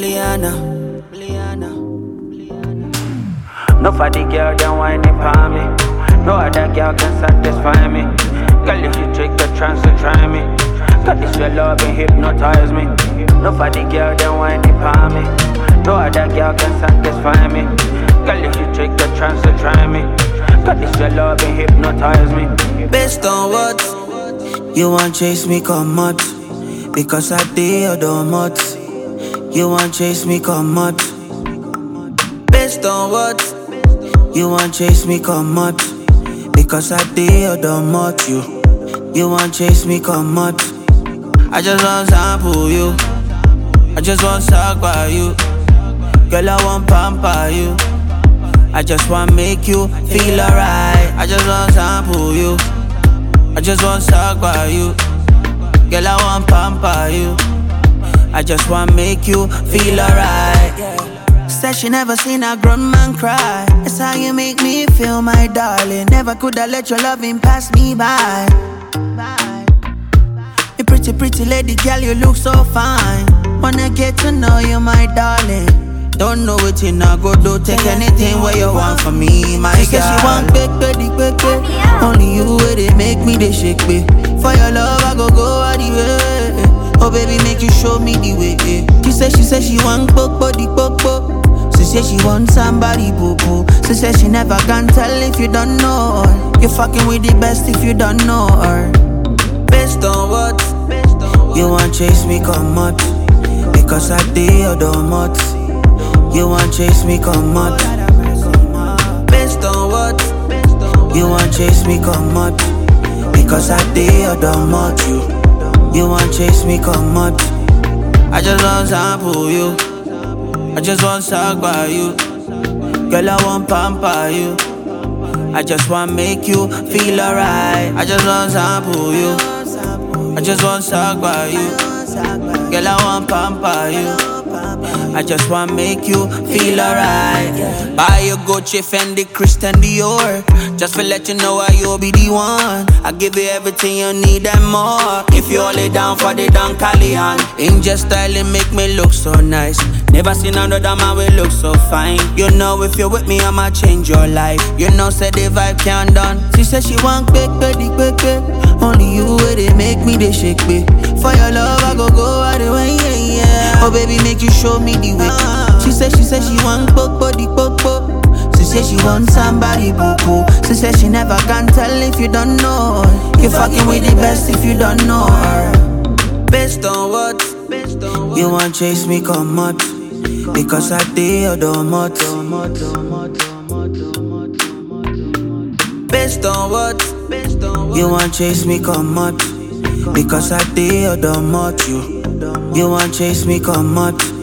No for the girl then whining for me. No other girl can satisfy me. Girl, if you take the chance to try me, got this your love and hypnotize me. No for the girl then whining for me. No other girl can satisfy me. Girl, if you take the chance to try me, got this your love and hypnotize me. Based on what? You want chase me, come out. Because I did or not. You want chase me, come out. Based on what? You want chase me, come out. Because I did or not. You want chase me, come out. I just want sample you. I just want suck by you. Girl, I want pamper you. I just want make you feel alright. I just want sample you. I just want suck by you. Girl, I want pamper you. I just want make you feel alright. Said she never seen a grown man cry. That's how you make me feel, my darling. Never could I let your loving pass me by. You pretty, pretty lady, girl, you look so fine. Wanna get to know you, my darling. Don't know what you not go do. Take anything where you want from me, my girl. She said she want quick. Only you where they make me they shake me. For your love I go all the way. Oh baby, make you show me the way. She said she want body. She said she want somebody boo boo. She said she never can tell if you don't know her. You fucking with the best if you don't know her. Based on what? You want chase me, come out. Because I did or not. You want chase me, come out. Based on what? You want chase me, come out. Because I did or not. You want chase me, come out. I just want sample you. I just want suck by you. Girl, I want pamper you. I just want make you feel alright. I just want sample you. I just want suck by you. Girl, I want pamper you. I just want make you feel alright. Buy your Gucci, Fendi, Christian Dior. Just for let you know you'll be the one. I give you everything you need and more. If you hold it down for the Don Calian. Angel styling make me look so nice. Never seen another man will look so fine. You know if you're with me I'ma change your life. You know said the vibe can't done. She said she want quick. Only you where they make me they shake me. For your love I go all the way, yeah. Oh baby, make you show me the way. She said she want body. She said she want somebody boo boo. She said she never can tell if you don't know her. You fucking with the best if you don't know her. Based on what? You want chase me, come out. Because I did or not. Based on what? You want chase me, come out. Because I did or not. You want chase me, come out.